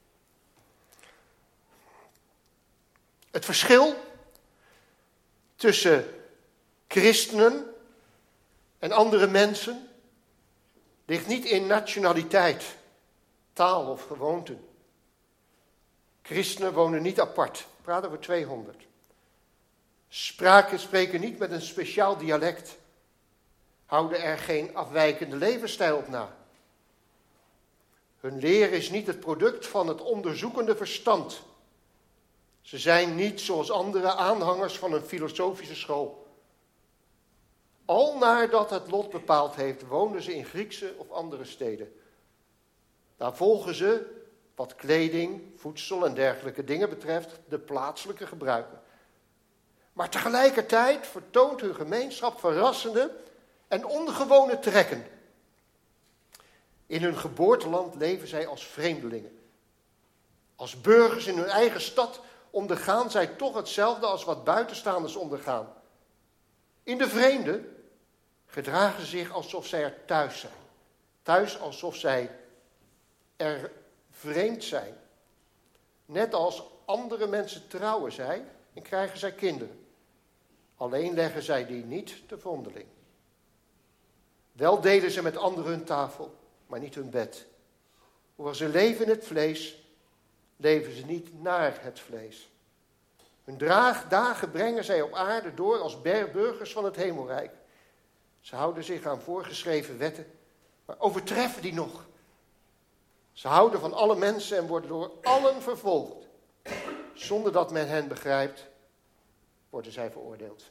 Het verschil tussen christenen en andere mensen ligt niet in nationaliteit, taal of gewoonten. Christenen wonen niet apart, we praten over tweehonderd. Spraken spreken niet met een speciaal dialect, houden er geen afwijkende levensstijl op na. Hun leer is niet het product van het onderzoekende verstand. Ze zijn niet zoals andere aanhangers van een filosofische school. Al naardat het lot bepaald heeft, wonen ze in Griekse of andere steden. Daar volgen ze, wat kleding, voedsel en dergelijke dingen betreft, de plaatselijke gebruiken. Maar tegelijkertijd vertoont hun gemeenschap verrassende en ongewone trekken. In hun geboorteland leven zij als vreemdelingen. Als burgers in hun eigen stad ondergaan zij toch hetzelfde als wat buitenstaanders ondergaan. In de vreemde gedragen ze zich alsof zij er thuis zijn. Thuis alsof zij er vreemd zijn. Net als andere mensen trouwen zij en krijgen zij kinderen. Alleen leggen zij die niet te vondeling. Wel delen ze met anderen hun tafel, maar niet hun bed. Hoewel ze leven in het vlees, leven ze niet naar het vlees. Hun dagen brengen zij op aarde door als burgers van het hemelrijk. Ze houden zich aan voorgeschreven wetten, maar overtreffen die nog. Ze houden van alle mensen en worden door allen vervolgd. Zonder dat men hen begrijpt, worden zij veroordeeld.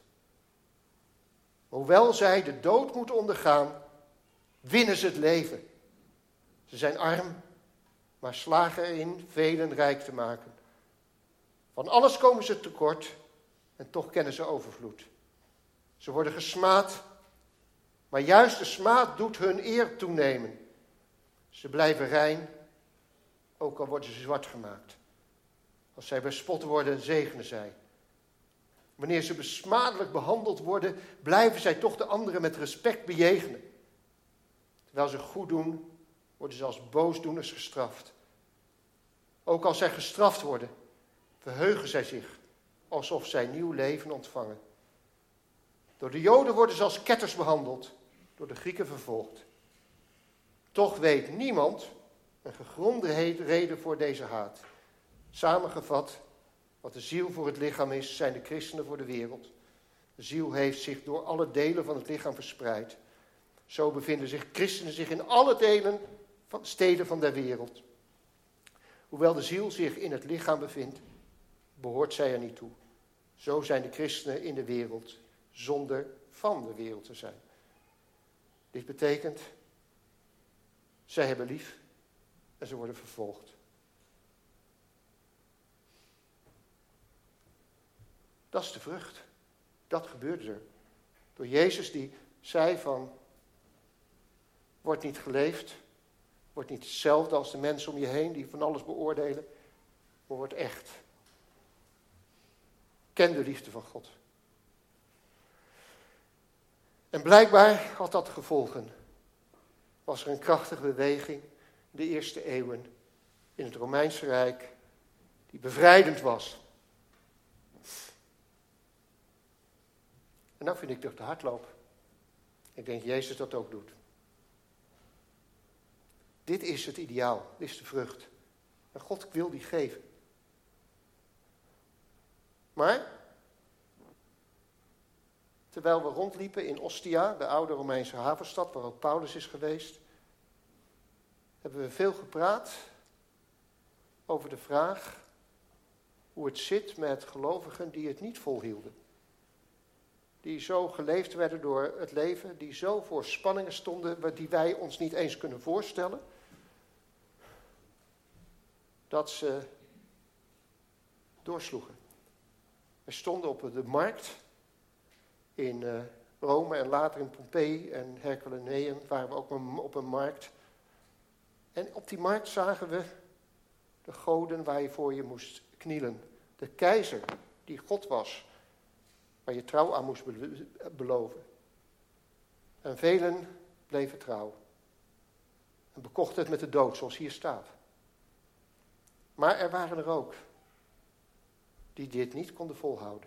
Hoewel zij de dood moeten ondergaan, winnen ze het leven. Ze zijn arm, maar slagen erin velen rijk te maken. Van alles komen ze tekort en toch kennen ze overvloed. Ze worden gesmaad, maar juist de smaad doet hun eer toenemen. Ze blijven rein, ook al worden ze zwart gemaakt. Als zij bespot worden, zegenen zij. Wanneer ze besmadelijk behandeld worden, blijven zij toch de anderen met respect bejegenen. Terwijl ze goed doen, worden ze als boosdoeners gestraft. Ook als zij gestraft worden, verheugen zij zich alsof zij nieuw leven ontvangen. Door de Joden worden ze als ketters behandeld, door de Grieken vervolgd. Toch weet niemand een gegronde reden voor deze haat. Samengevat, wat de ziel voor het lichaam is, zijn de christenen voor de wereld. De ziel heeft zich door alle delen van het lichaam verspreid. Zo bevinden zich christenen zich in alle delen van steden van de wereld. Hoewel de ziel zich in het lichaam bevindt, behoort zij er niet toe. Zo zijn de christenen in de wereld, zonder van de wereld te zijn. Dit betekent, zij hebben lief en ze worden vervolgd. Dat is de vrucht. Dat gebeurde er. Door Jezus die zei van, wordt niet geleefd, wordt niet hetzelfde als de mensen om je heen die van alles beoordelen, maar wordt echt. Ken de liefde van God. En blijkbaar had dat gevolgen. was er een krachtige beweging in de eerste eeuwen in het Romeinse Rijk die bevrijdend was. En nou vind ik dat te hard lopen. Ik denk Jezus dat ook doet. Dit is het ideaal, dit is de vrucht. En God wil die geven. Maar, terwijl we rondliepen in Ostia, de oude Romeinse havenstad, waar ook Paulus is geweest, hebben we veel gepraat over de vraag hoe het zit met gelovigen die het niet volhielden. Die zo geleefd werden door het leven, die zo voor spanningen stonden die wij ons niet eens kunnen voorstellen, dat ze doorsloegen. We stonden op de markt in uh, Rome en later in Pompeii en Herculaneum waren we ook op een markt. En op die markt zagen we de goden waar je voor je moest knielen. De keizer die God was, waar je trouw aan moest be- beloven. En velen bleven trouw. En bekochten het met de dood, zoals hier staat. Maar er waren er ook die dit niet konden volhouden.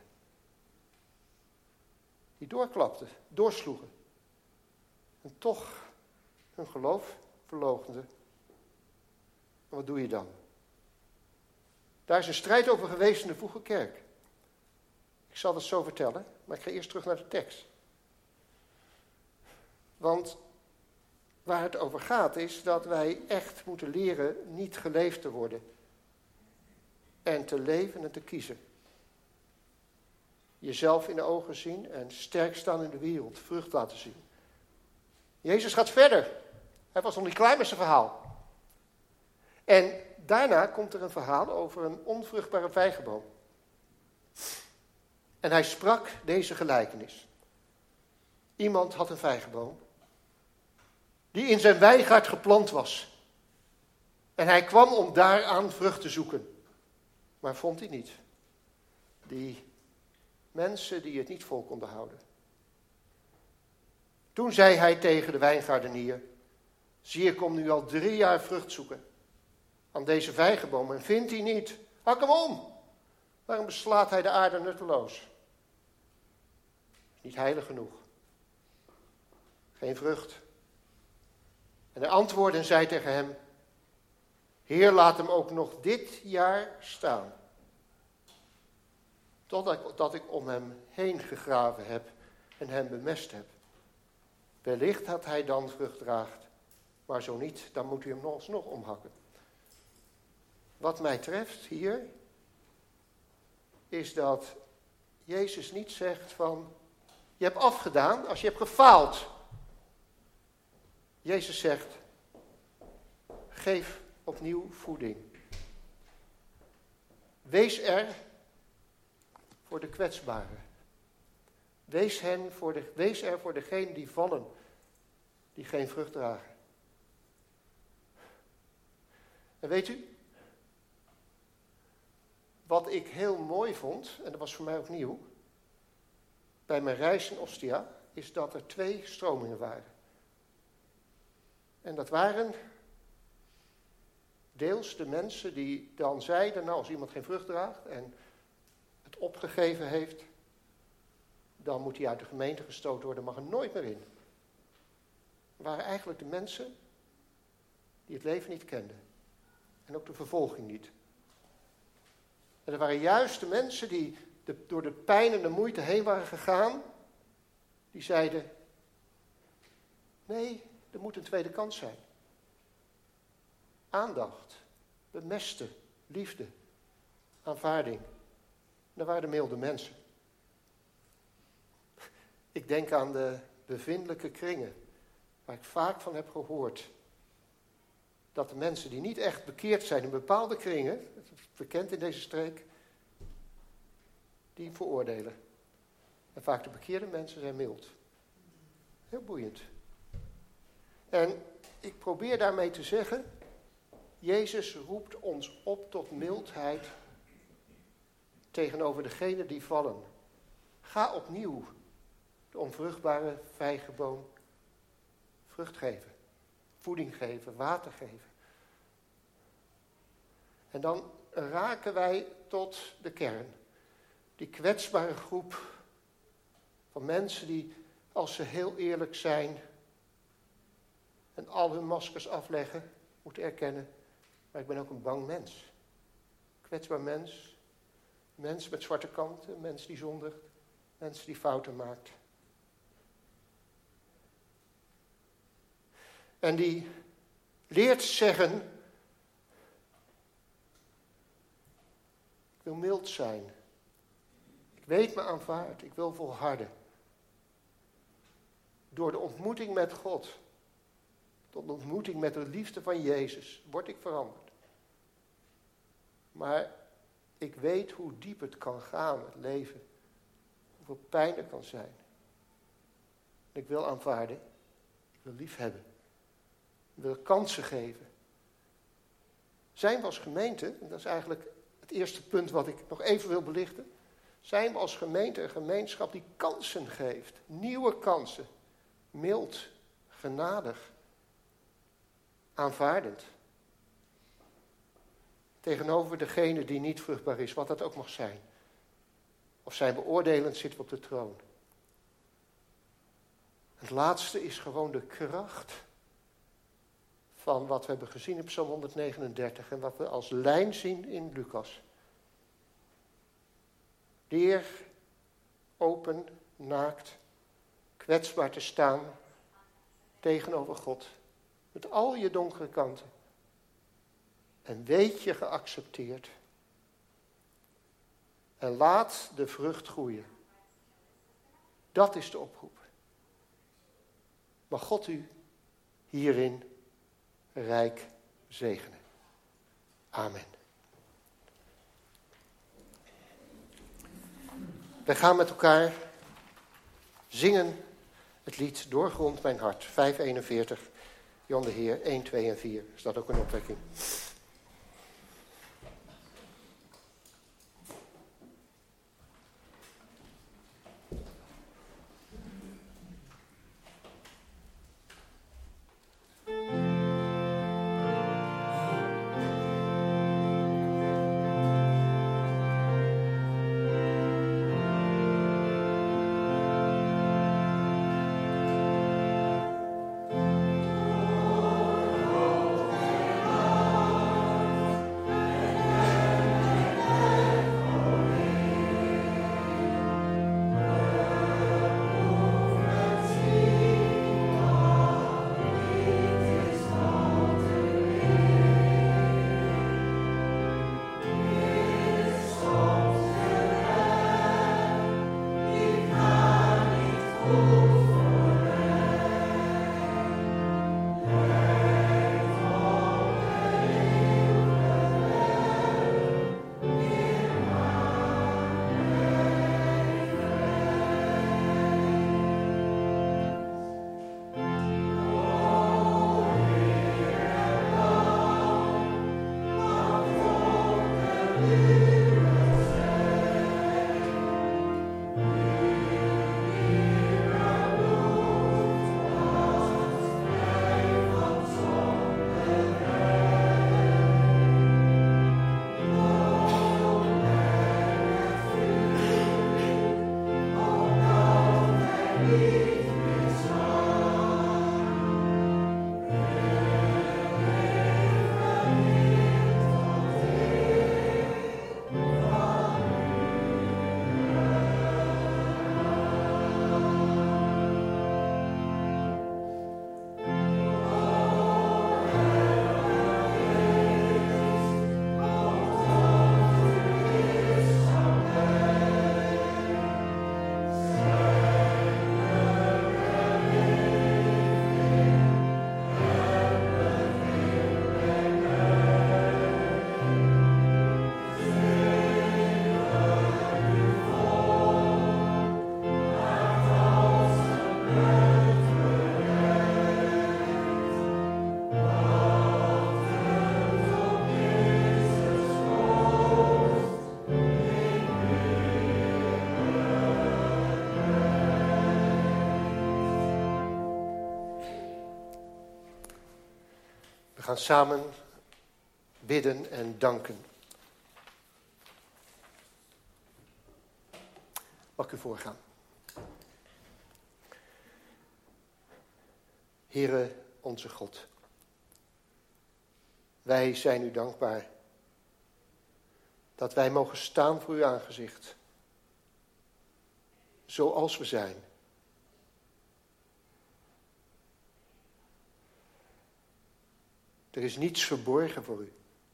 Die doorklapten, doorsloegen. En toch hun geloof verloochenden. En wat doe je dan? Daar is een strijd over geweest in de vroege kerk. Ik zal dat zo vertellen, maar ik ga eerst terug naar de tekst. Want waar het over gaat is dat wij echt moeten leren niet geleefd te worden. En te leven en te kiezen. Jezelf in de ogen zien en sterk staan in de wereld, vrucht laten zien. Jezus gaat verder. Hij was nog niet klaar met zijn verhaal. En daarna komt er een verhaal over een onvruchtbare vijgenboom. En hij sprak deze gelijkenis. Iemand had een vijgenboom die in zijn wijngaard geplant was. En hij kwam om daaraan vrucht te zoeken. Maar vond hij niet. Die mensen die het niet vol konden houden. Toen zei hij tegen de wijngaardenier: zie, ik kom nu al drie jaar vrucht zoeken aan deze vijgenboom en vindt hij niet. Hak hem om. Waarom beslaat hij de aarde nutteloos? Niet heilig genoeg. Geen vrucht. En hij antwoordde en zei tegen hem: Heer, laat hem ook nog dit jaar staan. Totdat ik, dat ik om hem heen gegraven heb en hem bemest heb. Wellicht dat hij dan vrucht draagt, maar zo niet, dan moet u hem nog, nog omhakken. Wat mij treft hier, is dat Jezus niet zegt van, je hebt afgedaan als je hebt gefaald. Jezus zegt, geef opnieuw voeding. Wees er voor de kwetsbaren. Wees, hen voor de, wees er voor degenen die vallen, die geen vrucht dragen. En weet u, wat ik heel mooi vond, en dat was voor mij ook nieuw, bij mijn reis in Ostia, is dat er twee stromingen waren. En dat waren deels de mensen die dan zeiden, nou als iemand geen vrucht draagt en het opgegeven heeft, dan moet hij uit de gemeente gestoten worden, mag er nooit meer in. Het waren eigenlijk de mensen die het leven niet kenden. En ook de vervolging niet. En er waren juist de mensen die de, door de pijn en de moeite heen waren gegaan, die zeiden, nee, er moet een tweede kans zijn. Aandacht, bemesten, liefde, aanvaarding. En dat waren de milde mensen. Ik denk aan de bevindelijke kringen, waar ik vaak van heb gehoord. Dat de mensen die niet echt bekeerd zijn in bepaalde kringen, dat is bekend in deze streek, die veroordelen. En vaak de bekeerde mensen zijn mild. Heel boeiend. En ik probeer daarmee te zeggen, Jezus roept ons op tot mildheid tegenover degenen die vallen. Ga opnieuw de onvruchtbare vijgenboom vrucht geven. voeding geven, water geven. En dan raken wij tot de kern. Die kwetsbare groep van mensen die, als ze heel eerlijk zijn en al hun maskers afleggen, moeten erkennen, maar ik ben ook een bang mens. Kwetsbaar mens, mens met zwarte kanten, mens die zondigt, mens die fouten maakt. En die leert zeggen, ik wil mild zijn. Ik weet me aanvaard, ik wil volharden. Door de ontmoeting met God, tot de ontmoeting met de liefde van Jezus, word ik veranderd. Maar ik weet hoe diep het kan gaan, het leven. Hoeveel pijn er kan zijn. Ik wil aanvaarden, ik wil liefhebben. Ik wil kansen geven. Zijn we als gemeente, en dat is eigenlijk het eerste punt wat ik nog even wil belichten. Zijn we als gemeente een gemeenschap die kansen geeft. Nieuwe kansen. Mild, genadig, aanvaardend. Tegenover degene die niet vruchtbaar is, wat dat ook mag zijn. Of zijn we oordelend, zitten we op de troon. Het laatste is gewoon de kracht van wat we hebben gezien in Psalm honderdnegenendertig en wat we als lijn zien in Lucas. Leer open, naakt, kwetsbaar te staan tegenover God. Met al je donkere kanten. En weet je geaccepteerd. En laat de vrucht groeien. Dat is de oproep. Mag God u hierin rijk zegenen. Amen. We gaan met elkaar zingen het lied Doorgrond mijn hart. vijfhonderdeenenveertig, Jan de Heer, één, twee en vier. Er staat ook een opwekking. Oh gaan samen bidden en danken. Mag ik u voorgaan? Heere onze God, wij zijn u dankbaar dat wij mogen staan voor uw aangezicht, zoals we zijn. Er is niets verborgen voor u.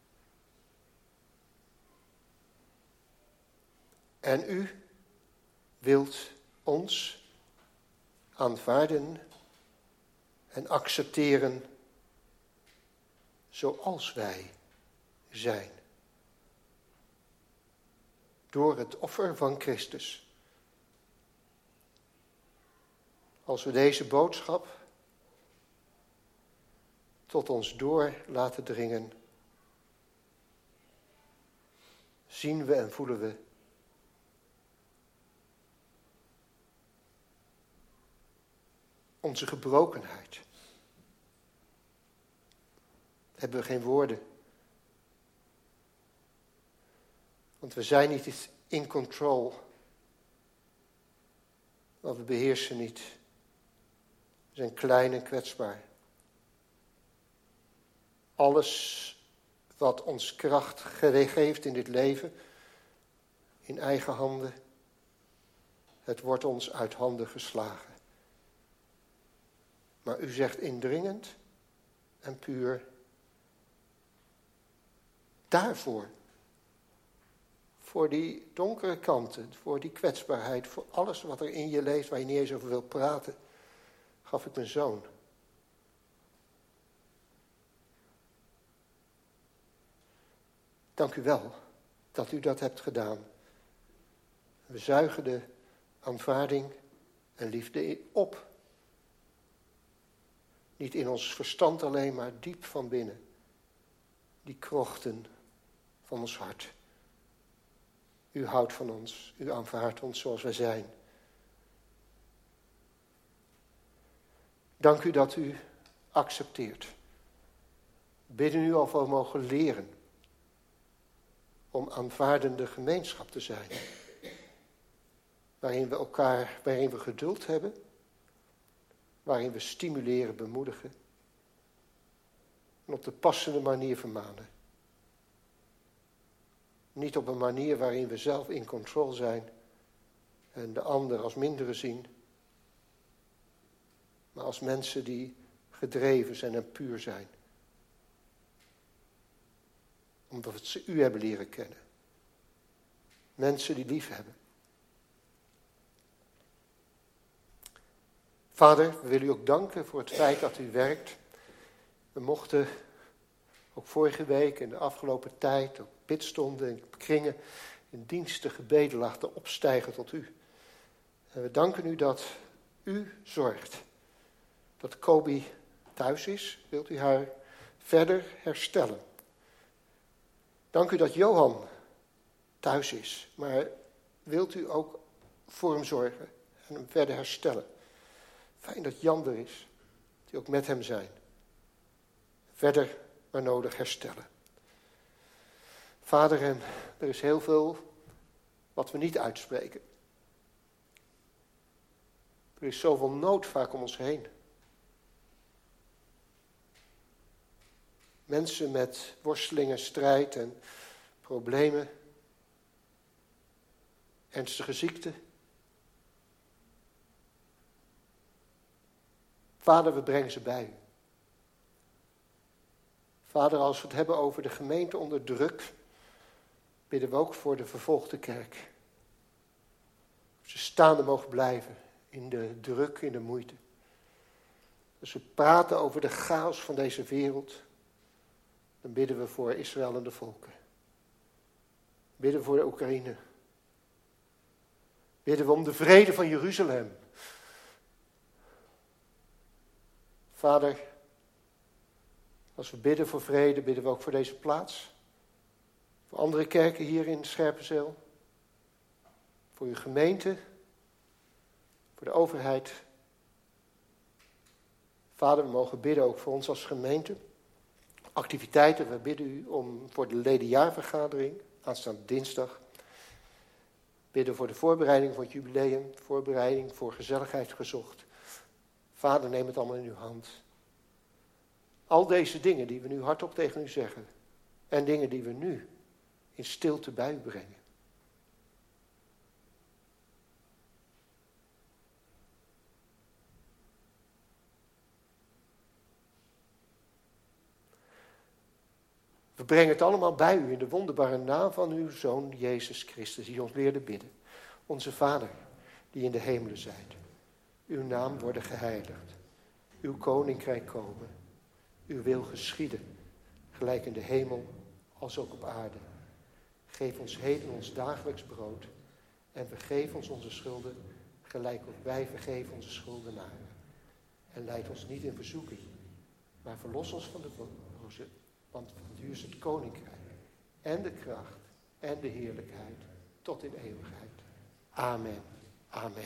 En u wilt ons aanvaarden en accepteren zoals wij zijn. Door het offer van Christus. Als we deze boodschap tot ons door laten dringen, zien we en voelen we onze gebrokenheid. Hebben we geen woorden. Want we zijn niet in control. Want we beheersen niet. We zijn klein en kwetsbaar. Alles wat ons kracht geeft in dit leven, in eigen handen, het wordt ons uit handen geslagen. Maar u zegt indringend en puur, daarvoor, voor die donkere kanten, voor die kwetsbaarheid, voor alles wat er in je leeft waar je niet eens over wil praten, gaf ik mijn zoon. Dank u wel dat u dat hebt gedaan. We zuigen de aanvaarding en liefde op. Niet in ons verstand alleen, maar diep van binnen. Die krochten van ons hart. U houdt van ons, u aanvaardt ons zoals wij zijn. Dank u dat u accepteert. Bidden u of we mogen leren om aanvaardende gemeenschap te zijn. Waarin we elkaar, waarin we geduld hebben. Waarin we stimuleren, bemoedigen. En op de passende manier vermanen. Niet op een manier waarin we zelf in controle zijn. En de ander als mindere zien. Maar als mensen die gedreven zijn en puur zijn. Omdat ze u hebben leren kennen. Mensen die lief hebben. Vader, we willen u ook danken voor het feit dat u werkt. We mochten ook vorige week en de afgelopen tijd op bidstonden en kringen in diensten gebeden laten opstijgen tot u. En we danken u dat u zorgt dat Kobi thuis is. Wilt u haar verder herstellen? Dank u dat Johan thuis is, maar wilt u ook voor hem zorgen en hem verder herstellen? Fijn dat Jan er is, die ook met hem zijn. Verder waar nodig herstellen. Vader, en er is heel veel wat we niet uitspreken. Er is zoveel nood vaak om ons heen. Mensen met worstelingen, strijd en problemen. Ernstige ziekte. Vader, we brengen ze bij u. Vader, als we het hebben over de gemeente onder druk, bidden we ook voor de vervolgde kerk. Ze staande mogen blijven in de druk, in de moeite. Als we praten over de chaos van deze wereld, dan bidden we voor Israël en de volken. Bidden we voor de Oekraïne. Bidden we om de vrede van Jeruzalem. Vader, als we bidden voor vrede, bidden we ook voor deze plaats. Voor andere kerken hier in Scherpenzeel. Voor uw gemeente. Voor de overheid. Vader, we mogen bidden ook voor ons als gemeente. activiteiten. We bidden u om voor de ledenjaarvergadering, aanstaande dinsdag. Bidden voor de voorbereiding van het jubileum, voorbereiding voor gezelligheid gezocht. Vader, neem het allemaal in uw hand. Al deze dingen die we nu hardop tegen u zeggen. En dingen die we nu in stilte bij u brengen. We brengen het allemaal bij u in de wonderbare naam van uw Zoon Jezus Christus, die ons leerde bidden. Onze Vader, die in de hemelen zijt. Uw naam worden geheiligd. Uw koninkrijk komen. Uw wil geschieden, gelijk in de hemel als ook op aarde. Geef ons heden ons dagelijks brood. En vergeef ons onze schulden, gelijk ook wij vergeven onze schuldenaren. En leid ons niet in verzoeking, maar verlos ons van de boze. Want van u is het koninkrijk en de kracht en de heerlijkheid tot in eeuwigheid. Amen. Amen.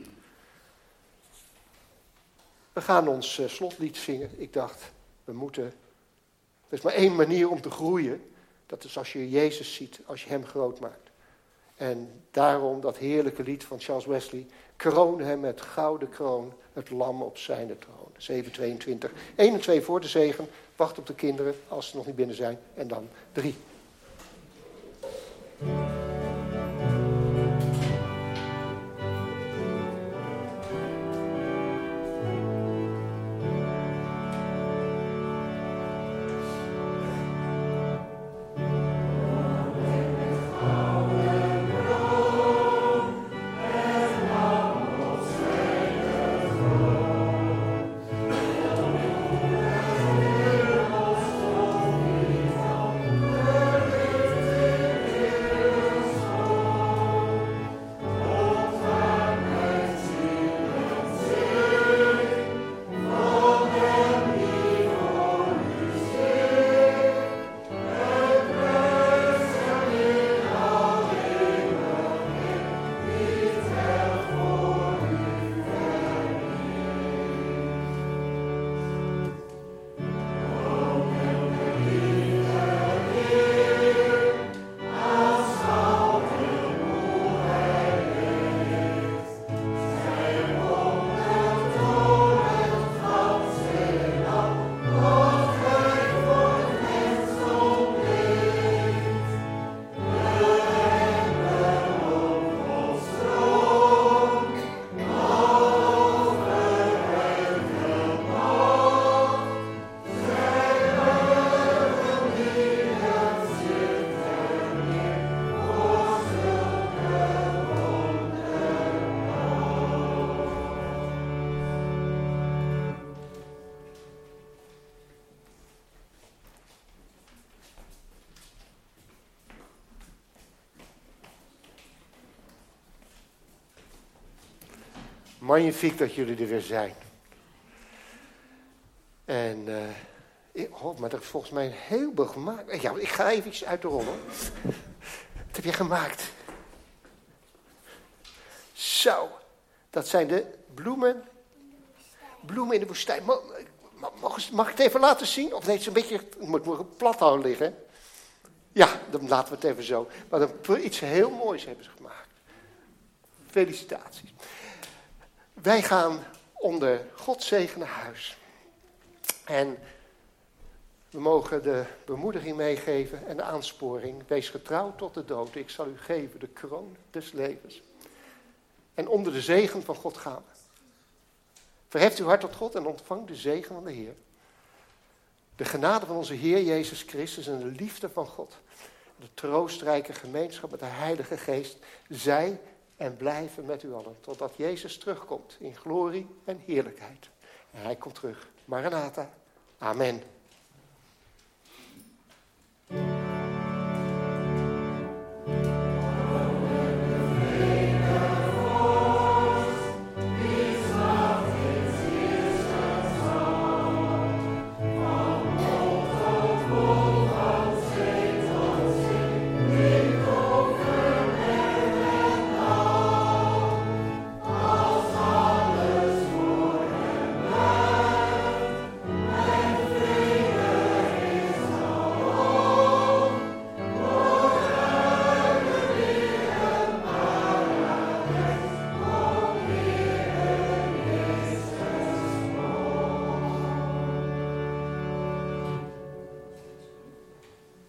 We gaan ons uh, slotlied zingen. Ik dacht, we moeten... Er is maar één manier om te groeien. Dat is als je Jezus ziet, als je hem groot maakt. En daarom dat heerlijke lied van Charles Wesley. Kroon hem met gouden kroon, het lam op zijn troon. zeven tweeëntwintig. één en twee voor de zegen. Wacht op de kinderen als ze nog niet binnen zijn. En dan drie. Magnifiek dat jullie er weer zijn. En, uh, ik, oh, maar dat is volgens mij een heleboel gemaakt. Ja, ik ga even iets uit de rol, hoor. Wat heb je gemaakt? Zo, dat zijn de bloemen. Bloemen in de woestijn. Mag, mag, mag ik het even laten zien? Of nee, het is een beetje, het moet nog plat houden liggen. Ja, dan laten we het even zo. Maar dan, iets heel moois hebben ze gemaakt. Felicitaties. Wij gaan onder Gods zegen naar huis. En we mogen de bemoediging meegeven en de aansporing. Wees getrouw tot de dood. Ik zal u geven de kroon des levens. En onder de zegen van God gaan we. Verheft uw hart tot God en ontvang de zegen van de Heer. De genade van onze Heer Jezus Christus en de liefde van God. De troostrijke gemeenschap met de Heilige Geest. Zij en blijven met u allen. Totdat Jezus terugkomt in glorie en heerlijkheid. En hij komt terug. Maranatha. Amen.